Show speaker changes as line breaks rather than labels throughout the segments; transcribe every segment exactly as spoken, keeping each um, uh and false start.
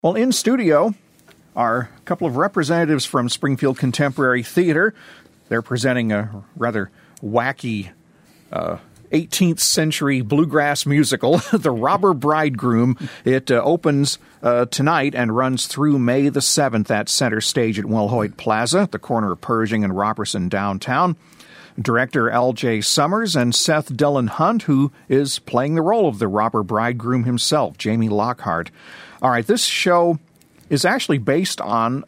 Well, in studio are a couple of representatives from Springfield Contemporary Theater. They're presenting a rather wacky uh, eighteenth century bluegrass musical, The Robber Bridegroom. It uh, opens uh, tonight and runs through May the seventh at Center Stage at Wilhoit Plaza, at the corner of Pershing and Robertson downtown. Director L J Summers and Seth Dillon Hunt, who is playing the role of the robber bridegroom himself, Jamie Lockhart. All right, this show is actually based on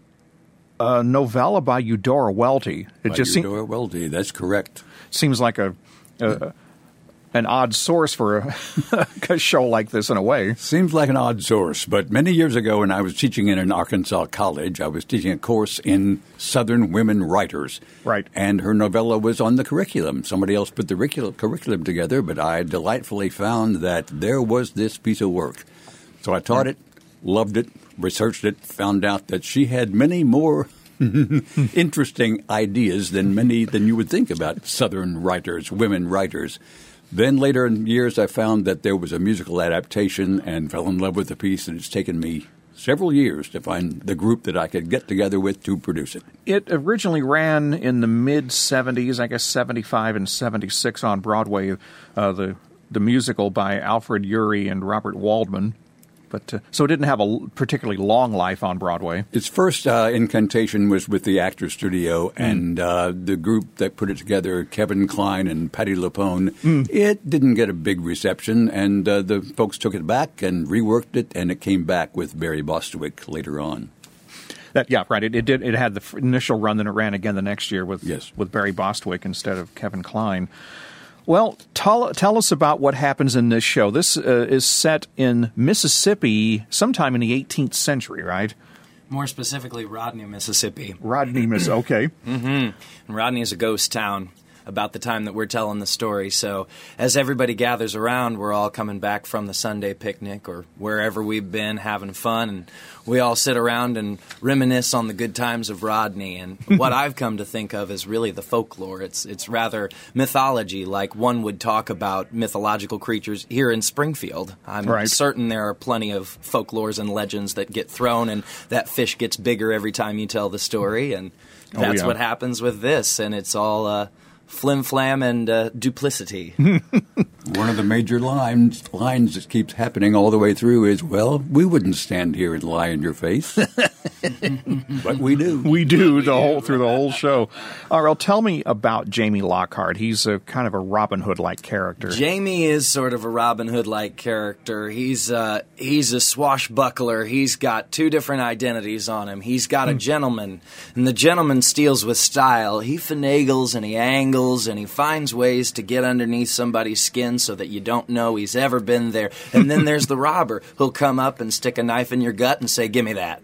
a novella by Eudora Welty. It
by
just
Eudora se- Welty, that's correct.
Seems like a, a an odd source for a, a show like this in a way.
Seems like an odd source, but many years ago when I was teaching in an Arkansas college, I was teaching a course in Southern women writers.
Right.
And her novella was on the curriculum. Somebody else put the curriculum together, but I delightfully found that there was this piece of work. So I taught it, loved it, researched it, found out that she had many more interesting ideas than many than you would think about Southern writers, women writers. Then later in years, I found that there was a musical adaptation and fell in love with the piece, and it's taken me several years to find the group that I could get together with to produce it.
It originally ran in the mid-seventies, I guess seventy-five and seventy-six on Broadway, uh, the the musical by Alfred Ury and Robert Waldman. But, uh, so it didn't have a particularly long life on Broadway.
Its first uh, incantation was with the Actors Studio, mm. and uh, the group that put it together, Kevin Kline and Patti LuPone, mm. it didn't get a big reception, and uh, the folks took it back and reworked it, and it came back with Barry Bostwick later on.
That, yeah, right. It, it did. It had the initial run, then it ran again the next year with
yes.
with Barry Bostwick instead of Kevin Kline. Well, tell, tell us about what happens in this show. This uh, is set in Mississippi sometime in the eighteenth century, right?
More specifically, Rodney, Mississippi.
Rodney, Miss. Okay.
mm-hmm. And Rodney is a ghost town about the time that we're telling the story. So as everybody gathers around, we're all coming back from the Sunday picnic or wherever we've been having fun, and we all sit around and reminisce on the good times of Rodney. And what I've come to think of is really the folklore. It's it's rather mythology, like one would talk about mythological creatures here in Springfield. I'm
right.
certain there are plenty of folklores and legends that get thrown, and that fish gets bigger every time you tell the story, and that's
oh, yeah.
what happens with this, and it's all uh, flim-flam and uh, duplicity.
One of the major lines lines that keeps happening all the way through is, well, we wouldn't stand here and lie in your face. But we do.
We do the whole through the whole show. All right, well, tell me about Jamie Lockhart. He's a kind of a Robin Hood-like character.
Jamie is sort of a Robin Hood-like character. He's uh, he's a swashbuckler. He's got two different identities on him. He's got a gentleman, and the gentleman steals with style. He finagles and he angles and he finds ways to get underneath somebody's skin so that you don't know he's ever been there. And then there's the robber who'll come up and stick a knife in your gut and say, "Give me that."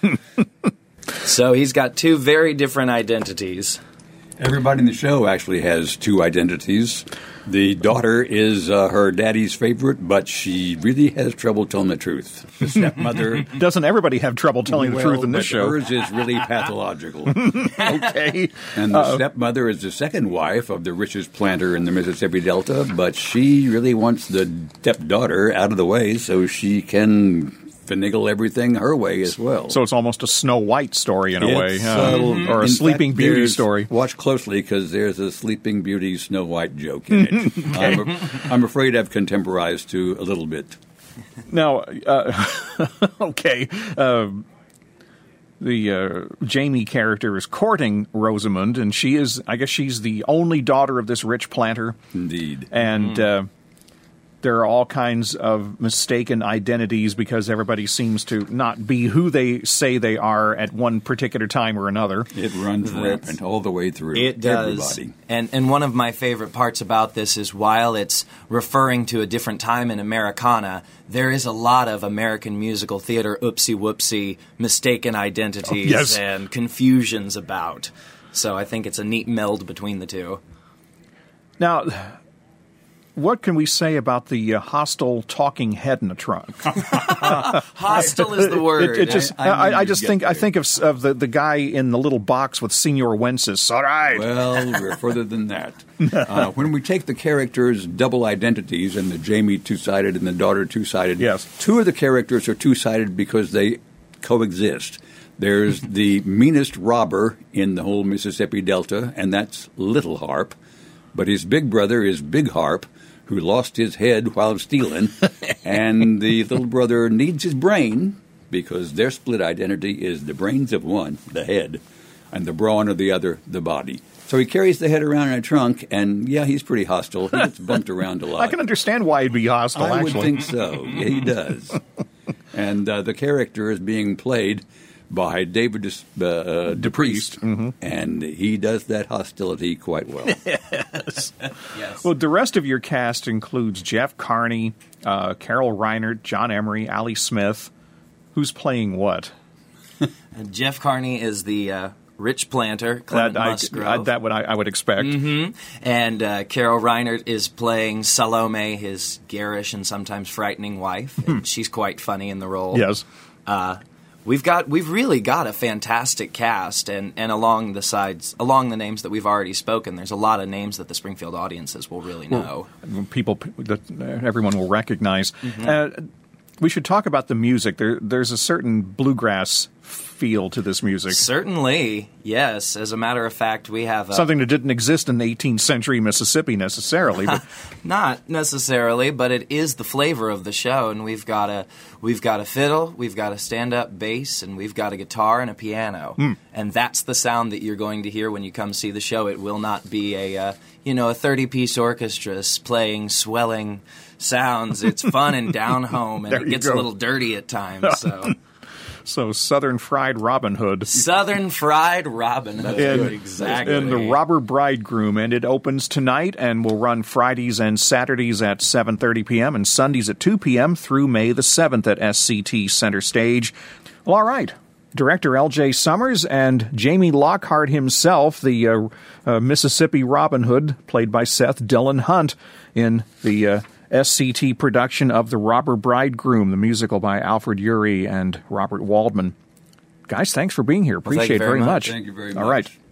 So he's got two very different identities.
Everybody in the show actually has two identities. The daughter is uh, her daddy's favorite, but she really has trouble telling the truth. The stepmother...
Doesn't everybody have trouble telling
well,
the truth in this show?
Hers is really pathological.
Okay.
And the
Uh-oh.
stepmother is the second wife of the richest planter in the Mississippi Delta, but she really wants the stepdaughter out of the way so she can finagle everything her way as well.
So it's almost a Snow White story in a way,
It's,
uh,
uh,
or a
in
Sleeping
fact,
Beauty
there's-
story.
Watch closely because there's a Sleeping Beauty Snow White joke in it. I'm, a, I'm afraid I've contemporized to a little bit.
Now, uh, okay, uh, the uh, Jamie character is courting Rosamund, and she is, I guess she's the only daughter of this rich planter.
Indeed.
And uh, there are all kinds of mistaken identities because everybody seems to not be who they say they are at one particular time or another.
It runs rampant all the way through.
It does.
Everybody.
And and one of my favorite parts about this is while it's referring to a different time in Americana, there is a lot of American musical theater oopsie-whoopsie mistaken identities
Oh, yes.
and confusions about. So I think it's a neat meld between the two.
Now, what can we say about the uh, hostile talking head in the trunk?
Hostile is the word.
It, it just,
I-
I,
I
I,
knew you'd
just
get
think I
there.
think of, of the, the guy in the little box with Senor Wences. All right.
Well, we're further than that. Uh, when we take the characters' double identities and the Jamie two-sided and the daughter two-sided,
Yes.
two of the characters are two-sided because they coexist. There's the meanest robber in the whole Mississippi Delta, and that's Little Harp. But his big brother is Big Harp, who lost his head while stealing, and the little brother needs his brain because their split identity is the brains of one, the head, and the brawn of the other, the body. So he carries the head around in a trunk, and yeah, he's pretty hostile. He gets bumped around a lot.
I can understand why he'd be hostile,
I
actually.
would think so. Yeah, he does. And uh, the character is being played by David uh, uh, DePriest,
Mm-hmm.
and he does that hostility quite well.
Yes.
Yes.
Well, the rest of your cast includes Jeff Carney, uh, Carol Reinert, John Emery, Ali Smith. Who's playing what?
And Jeff Carney is the uh, rich planter, Clement
That, I,
Musgrove.
I, that would I, I would expect.
Mm-hmm. And uh, Carol Reinert is playing Salome, his garish and sometimes frightening wife. And she's quite funny in the role.
Yes.
Uh, we've got we've really got a fantastic cast, and, and along the sides, along the names that we've already spoken, there's a lot of names that the Springfield audiences will really know.
People that uh, everyone will recognize.
Mm-hmm.
Uh, we should talk about the music. There, there's a certain bluegrass feel to this music.
Certainly, yes. As a matter of fact, we have a,
Something that didn't exist in eighteenth century Mississippi necessarily. But
not necessarily, but it is the flavor of the show, and we've got a we've got a fiddle, we've got a stand-up bass, and we've got a guitar and a piano,
Mm.
and that's the sound that you're going to hear when you come see the show. It will not be a uh, you know a thirty-piece orchestra playing swelling sounds. It's fun and down home, and
There
it
you
gets
go.
a little dirty at times. So
so Southern Fried Robin Hood.
Southern Fried Robin Hood,
In-
exactly.
In The Robber Bridegroom, and it opens tonight and will run Fridays and Saturdays at seven thirty p.m. and Sundays at two p.m. through May the seventh at S C T Center Stage. Well, all right. Director L J Summers and Jamie Lockhart himself, the uh, uh, Mississippi Robin Hood, played by Seth Dillon Hunt in the uh, S C T production of The Robber Bridegroom, the musical by Alfred Urey and Robert Waldman. Guys, thanks for being here.
thank you
Appreciate it
very
very
much.
much.
Thank you very
All
much.
right.